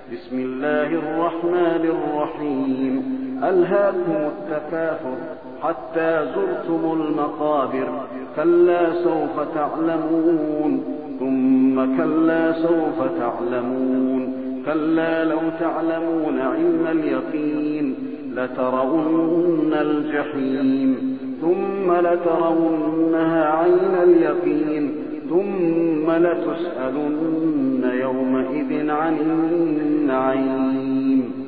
بسم الله الرحمن الرحيم. ألهاكم التكاثر حتى زرتم المقابر. كلا سوف تعلمون ثم كلا سوف تعلمون. كلا لو تعلمون علم اليقين لترون الجحيم ثم لترونها عين اليقين ثم لتسألن يومئذ عن النعيم.